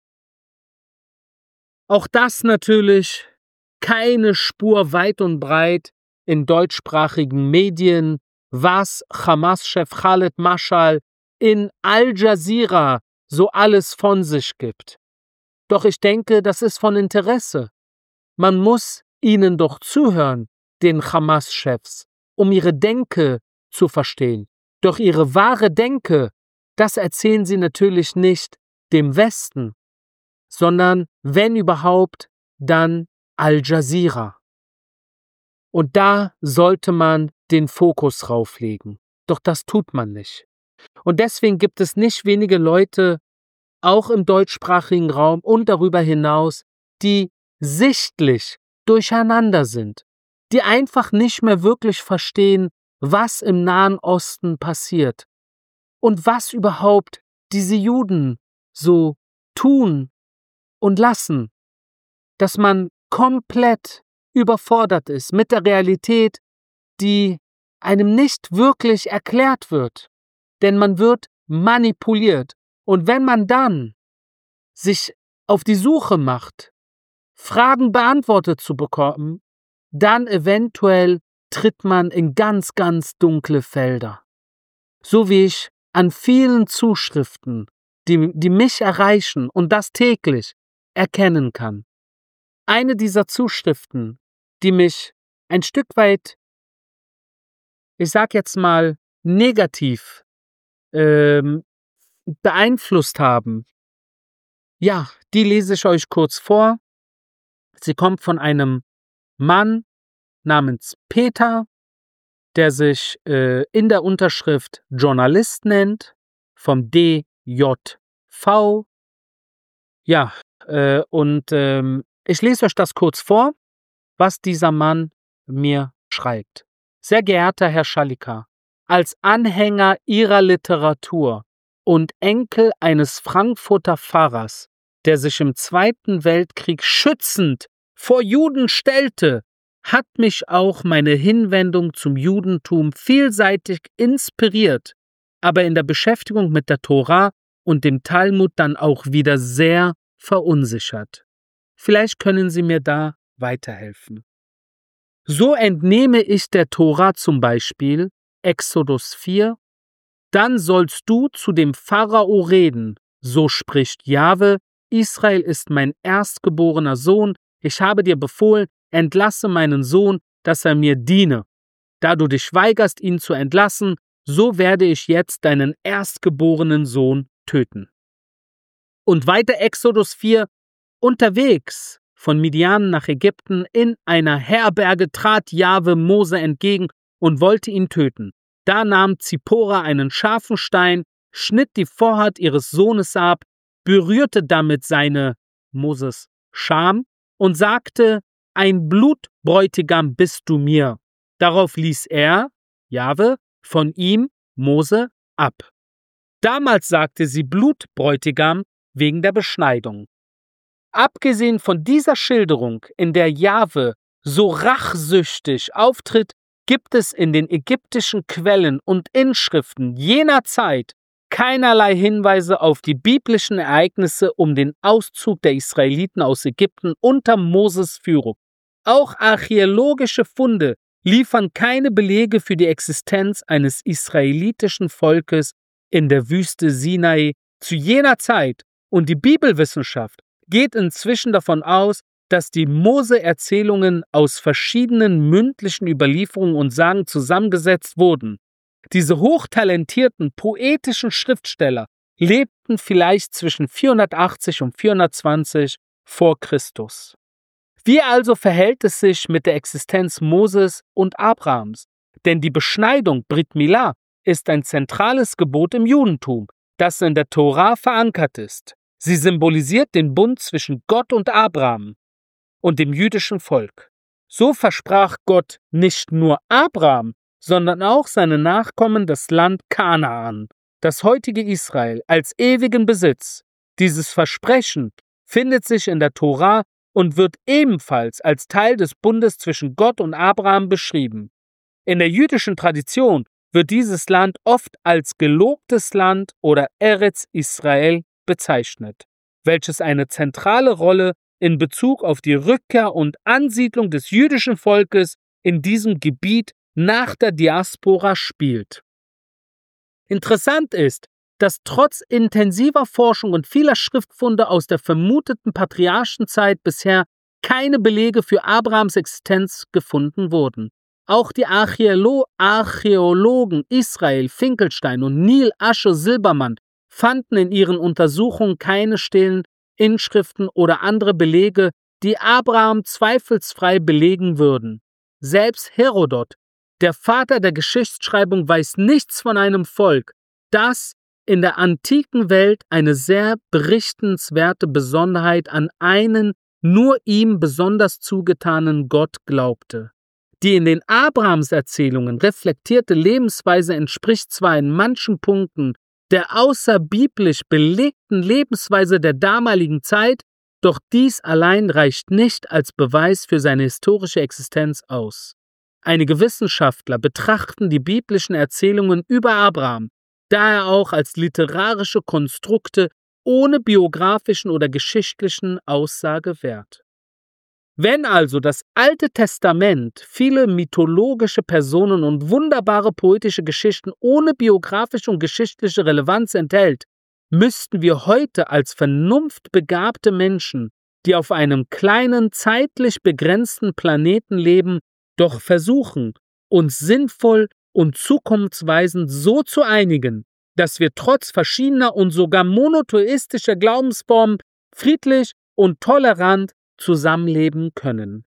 Auch das natürlich keine Spur weit und breit in deutschsprachigen Medien, was Hamas-Chef Khaled Mashal in Al Jazeera so alles von sich gibt. Doch ich denke, das ist von Interesse. Man muss ihnen doch zuhören, den Hamas-Chefs, um ihre Denke zu verstehen. Doch ihre wahre Denke, das erzählen sie natürlich nicht dem Westen, sondern, wenn überhaupt, dann Al Jazeera. Und da sollte man den Fokus rauflegen. Doch das tut man nicht. Und deswegen gibt es nicht wenige Leute, auch im deutschsprachigen Raum und darüber hinaus, die sichtlich durcheinander sind, die einfach nicht mehr wirklich verstehen, was im Nahen Osten passiert und was überhaupt diese Juden so tun und lassen, dass man komplett überfordert ist mit der Realität, die einem nicht wirklich erklärt wird, denn man wird manipuliert. Und wenn man dann sich auf die Suche macht, Fragen beantwortet zu bekommen, dann eventuell tritt man in ganz, ganz dunkle Felder. So wie ich an vielen Zuschriften, die, die mich erreichen und das täglich, erkennen kann. Eine dieser Zuschriften, die mich ein Stück weit, ich sag jetzt mal, negativ ähm, beeinflusst haben, ja, die lese ich euch kurz vor. Sie kommt von einem Mann namens Peter, der sich äh, in der Unterschrift Journalist nennt, vom D J V. Ja, äh, und ähm, ich lese euch das kurz vor, was dieser Mann mir schreibt. Sehr geehrter Herr Shalikar, als Anhänger Ihrer Literatur und Enkel eines Frankfurter Pfarrers, der sich im Zweiten Weltkrieg schützend vor Juden stellte, hat mich auch meine Hinwendung zum Judentum vielseitig inspiriert, aber in der Beschäftigung mit der Tora und dem Talmud dann auch wieder sehr verunsichert. Vielleicht können Sie mir da weiterhelfen. So entnehme ich der Tora zum Beispiel, Exodus vier, dann sollst du zu dem Pharao reden, so spricht Jahwe, Israel ist mein erstgeborener Sohn, ich habe dir befohlen, entlasse meinen Sohn, dass er mir diene. Da du dich weigerst, ihn zu entlassen, so werde ich jetzt deinen erstgeborenen Sohn töten. Und weiter Exodus vier, unterwegs von Midian nach Ägypten in einer Herberge trat Jahwe Mose entgegen und wollte ihn töten. Da nahm Zippora einen scharfen Stein, schnitt die Vorhaut ihres Sohnes ab, berührte damit seine, Moses, Scham und sagte, ein Blutbräutigam bist du mir. Darauf ließ er, Jahwe, von ihm, Mose, ab. Damals sagte sie Blutbräutigam wegen der Beschneidung. Abgesehen von dieser Schilderung, in der Jahwe so rachsüchtig auftritt, gibt es in den ägyptischen Quellen und Inschriften jener Zeit keinerlei Hinweise auf die biblischen Ereignisse um den Auszug der Israeliten aus Ägypten unter Moses Führung. Auch archäologische Funde liefern keine Belege für die Existenz eines israelitischen Volkes in der Wüste Sinai zu jener Zeit, und die Bibelwissenschaft geht inzwischen davon aus, dass die Mose-Erzählungen aus verschiedenen mündlichen Überlieferungen und Sagen zusammengesetzt wurden. Diese hochtalentierten, poetischen Schriftsteller lebten vielleicht zwischen vierhundertachtzig und vierhundertzwanzig vor Christus. Wie also verhält es sich mit der Existenz Moses und Abrahams? Denn die Beschneidung Brit Milah ist ein zentrales Gebot im Judentum, das in der Tora verankert ist. Sie symbolisiert den Bund zwischen Gott und Abraham und dem jüdischen Volk. So versprach Gott nicht nur Abraham, sondern auch seinen Nachkommen das Land Kanaan, das heutige Israel, als ewigen Besitz. Dieses Versprechen findet sich in der Tora und wird ebenfalls als Teil des Bundes zwischen Gott und Abraham beschrieben. In der jüdischen Tradition wird dieses Land oft als gelobtes Land oder Eretz Israel bezeichnet, welches eine zentrale Rolle in Bezug auf die Rückkehr und Ansiedlung des jüdischen Volkes in diesem Gebiet nach der Diaspora spielt. Interessant ist, dass trotz intensiver Forschung und vieler Schriftfunde aus der vermuteten Patriarchenzeit bisher keine Belege für Abrahams Existenz gefunden wurden. Auch die Archäolo- Archäologen Israel Finkelstein und Neil Asche Silbermann fanden in ihren Untersuchungen keine stillen Inschriften oder andere Belege, die Abraham zweifelsfrei belegen würden. Selbst Herodot, der Vater der Geschichtsschreibung, weiß nichts von einem Volk, das in der antiken Welt eine sehr berichtenswerte Besonderheit an einen nur ihm besonders zugetanen Gott glaubte. Die in den Abrahamserzählungen reflektierte Lebensweise entspricht zwar in manchen Punkten der außerbiblisch belegten Lebensweise der damaligen Zeit, doch dies allein reicht nicht als Beweis für seine historische Existenz aus. Einige Wissenschaftler betrachten die biblischen Erzählungen über Abraham daher auch als literarische Konstrukte ohne biografischen oder geschichtlichen Aussagewert. Wenn also das Alte Testament viele mythologische Personen und wunderbare poetische Geschichten ohne biografische und geschichtliche Relevanz enthält, müssten wir heute als vernunftbegabte Menschen, die auf einem kleinen, zeitlich begrenzten Planeten leben, doch versuchen, uns sinnvoll und zukunftsweisend so zu einigen, dass wir trotz verschiedener und sogar monotheistischer Glaubensformen friedlich und tolerant zusammenleben können.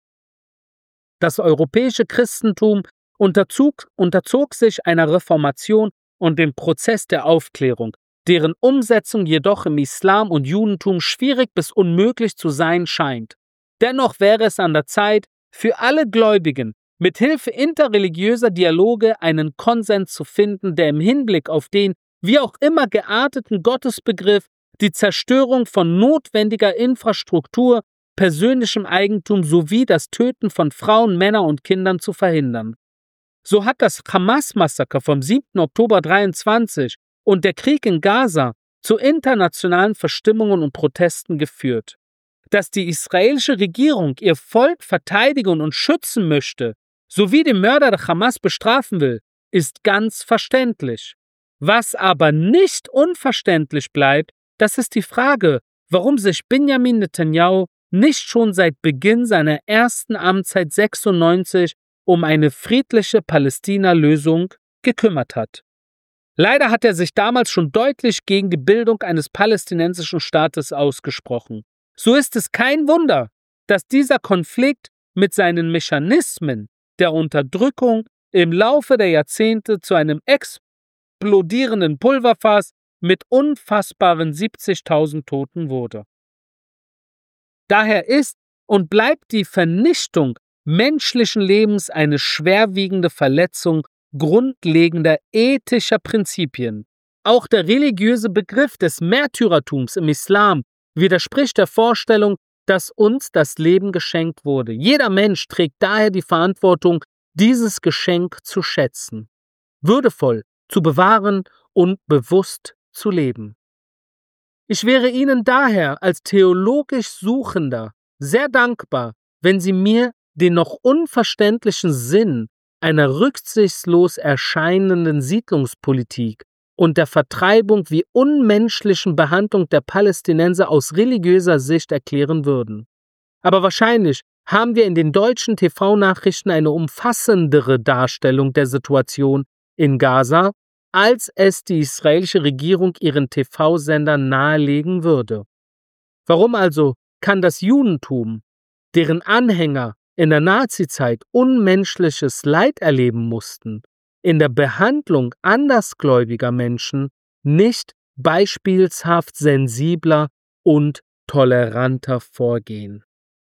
Das europäische Christentum unterzog, unterzog sich einer Reformation und dem Prozess der Aufklärung, deren Umsetzung jedoch im Islam und Judentum schwierig bis unmöglich zu sein scheint. Dennoch wäre es an der Zeit, für alle Gläubigen mit Hilfe interreligiöser Dialoge einen Konsens zu finden, der im Hinblick auf den wie auch immer gearteten Gottesbegriff die Zerstörung von notwendiger Infrastruktur, persönlichem Eigentum sowie das Töten von Frauen, Männern und Kindern zu verhindern. So hat das Hamas-Massaker vom siebten Oktober dreiundzwanzig und der Krieg in Gaza zu internationalen Verstimmungen und Protesten geführt. Dass die israelische Regierung ihr Volk verteidigen und schützen möchte, sowie den Mörder der Hamas bestrafen will, ist ganz verständlich. Was aber nicht unverständlich bleibt, das ist die Frage, warum sich Benjamin Netanyahu nicht schon seit Beginn seiner ersten Amtszeit sechsundneunzig um eine friedliche Palästina-Lösung gekümmert hat. Leider hat er sich damals schon deutlich gegen die Bildung eines palästinensischen Staates ausgesprochen. So ist es kein Wunder, dass dieser Konflikt mit seinen Mechanismen der Unterdrückung im Laufe der Jahrzehnte zu einem explodierenden Pulverfass mit unfassbaren siebzigtausend Toten wurde. Daher ist und bleibt die Vernichtung menschlichen Lebens eine schwerwiegende Verletzung grundlegender ethischer Prinzipien. Auch der religiöse Begriff des Märtyrertums im Islam widerspricht der Vorstellung, dass uns das Leben geschenkt wurde. Jeder Mensch trägt daher die Verantwortung, dieses Geschenk zu schätzen, würdevoll zu bewahren und bewusst zu leben. Ich wäre Ihnen daher als theologisch Suchender sehr dankbar, wenn Sie mir den noch unverständlichen Sinn einer rücksichtslos erscheinenden Siedlungspolitik und der Vertreibung wie unmenschlichen Behandlung der Palästinenser aus religiöser Sicht erklären würden. Aber wahrscheinlich haben wir in den deutschen T V-Nachrichten eine umfassendere Darstellung der Situation in Gaza, als es die israelische Regierung ihren T V-Sendern nahelegen würde. Warum also kann das Judentum, deren Anhänger in der Nazizeit unmenschliches Leid erleben mussten, in der Behandlung andersgläubiger Menschen nicht beispielshaft sensibler und toleranter vorgehen?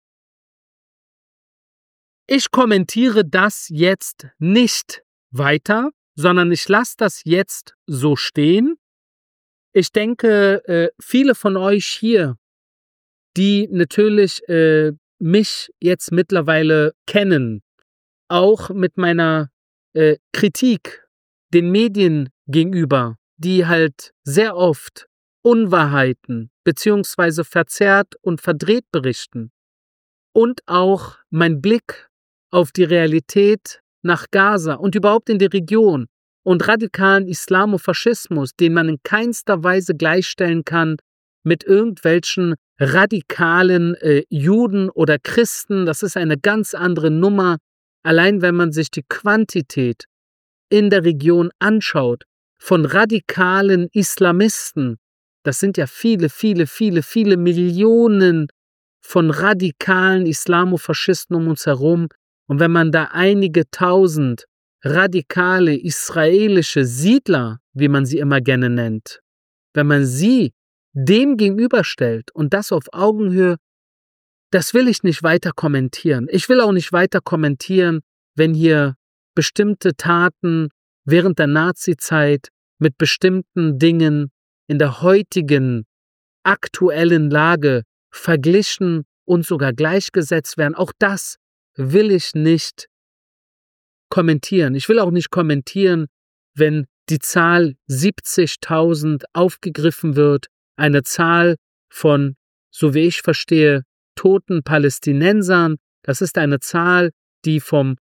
Ich kommentiere das jetzt nicht weiter, sondern ich lasse das jetzt so stehen. Ich denke, äh, viele von euch hier, die natürlich äh, mich jetzt mittlerweile kennen, auch mit meiner äh, Kritik den Medien gegenüber, die halt sehr oft Unwahrheiten beziehungsweise verzerrt und verdreht berichten, und auch mein Blick auf die Realität nach Gaza und überhaupt in die Region und radikalen Islamofaschismus, den man in keinster Weise gleichstellen kann mit irgendwelchen radikalen äh, Juden oder Christen. Das ist eine ganz andere Nummer. Allein wenn man sich die Quantität in der Region anschaut von radikalen Islamisten, das sind ja viele, viele, viele, viele Millionen von radikalen Islamofaschisten um uns herum. Und wenn man da einige tausend radikale israelische Siedler, wie man sie immer gerne nennt, wenn man sie dem gegenüberstellt und das auf Augenhöhe, das will ich nicht weiter kommentieren. Ich will auch nicht weiter kommentieren, wenn hier bestimmte Taten während der Nazizeit mit bestimmten Dingen in der heutigen aktuellen Lage verglichen und sogar gleichgesetzt werden. Auch das will ich nicht kommentieren. Ich will auch nicht kommentieren, wenn die Zahl siebzigtausend aufgegriffen wird, eine Zahl von, so wie ich verstehe, toten Palästinensern. Das ist eine Zahl, die vom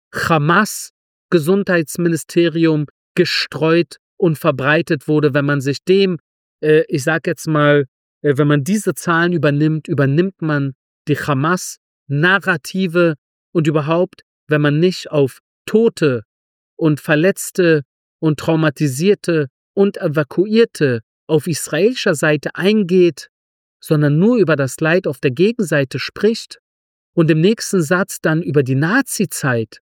Hamas-Gesundheitsministerium gestreut und verbreitet wurde. Wenn man sich dem, äh, ich sage jetzt mal, äh, wenn man diese Zahlen übernimmt, übernimmt man die Hamas-Narrative und überhaupt, wenn man nicht auf Tote und Verletzte und Traumatisierte und Evakuierte auf israelischer Seite eingeht, sondern nur über das Leid auf der Gegenseite spricht und im nächsten Satz dann über die Nazizeit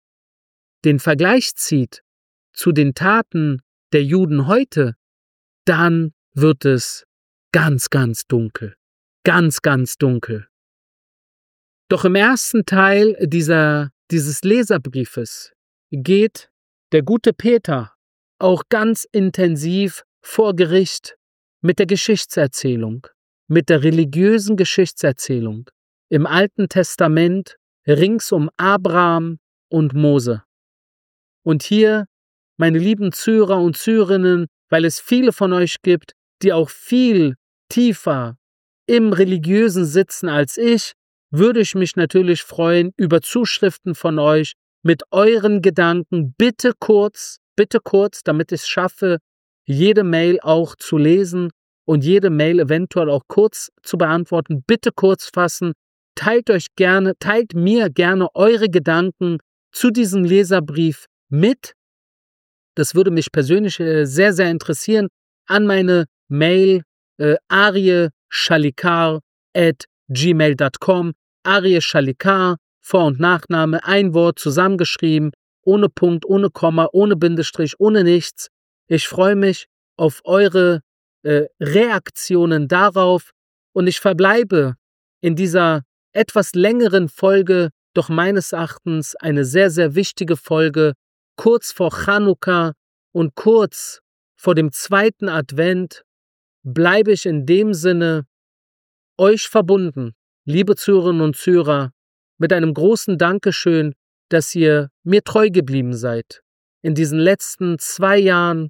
den Vergleich zieht zu den Taten der Juden heute, dann wird es ganz, ganz dunkel. Ganz, ganz dunkel. Doch im ersten Teil dieser, dieses Leserbriefes geht der gute Peter auch ganz intensiv vor Gericht mit der Geschichtserzählung, mit der religiösen Geschichtserzählung im Alten Testament rings um Abraham und Mose. Und hier, meine lieben Zuhörer und Zuhörerinnen, weil es viele von euch gibt, die auch viel tiefer im Religiösen sitzen als ich, würde ich mich natürlich freuen über Zuschriften von euch mit euren Gedanken. Bitte kurz, bitte kurz, damit ich es schaffe, jede Mail auch zu lesen und jede Mail eventuell auch kurz zu beantworten. Bitte kurz fassen. Teilt euch gerne, teilt mir gerne eure Gedanken zu diesem Leserbrief mit. Das würde mich persönlich äh, sehr, sehr interessieren. An meine Mail äh, arieschalikar at gmail punkt com. Arieschalikar, Vor- und Nachname, ein Wort zusammengeschrieben, ohne Punkt, ohne Komma, ohne Bindestrich, ohne nichts. Ich freue mich auf eure äh, Reaktionen darauf und ich verbleibe in dieser etwas längeren Folge, doch meines Erachtens eine sehr, sehr wichtige Folge, kurz vor Chanukka und kurz vor dem zweiten Advent, bleibe ich in dem Sinne euch verbunden, liebe Zuhörerinnen und Zuhörer, mit einem großen Dankeschön, dass ihr mir treu geblieben seid. In diesen letzten zwei Jahren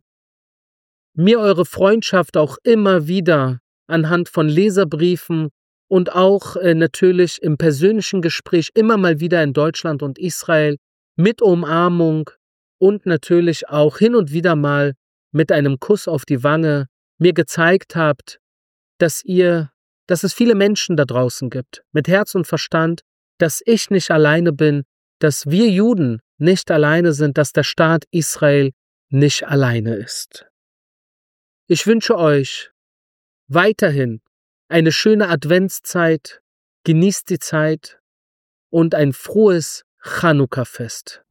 mir eure Freundschaft auch immer wieder anhand von Leserbriefen und auch äh, natürlich im persönlichen Gespräch immer mal wieder in Deutschland und Israel mit Umarmung und natürlich auch hin und wieder mal mit einem Kuss auf die Wange mir gezeigt habt, dass ihr, dass es viele Menschen da draußen gibt, mit Herz und Verstand, dass ich nicht alleine bin, dass wir Juden nicht alleine sind, dass der Staat Israel nicht alleine ist. Ich wünsche euch weiterhin eine schöne Adventszeit, genießt die Zeit und ein frohes Chanukka-Fest.